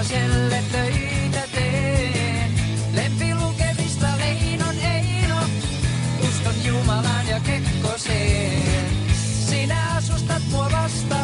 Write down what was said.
Pakkaselle töitä teen. Lempilukemista Leinon Eino, uskon Jumalaan ja Kekkoseen. Sinä asustat mua vastaan.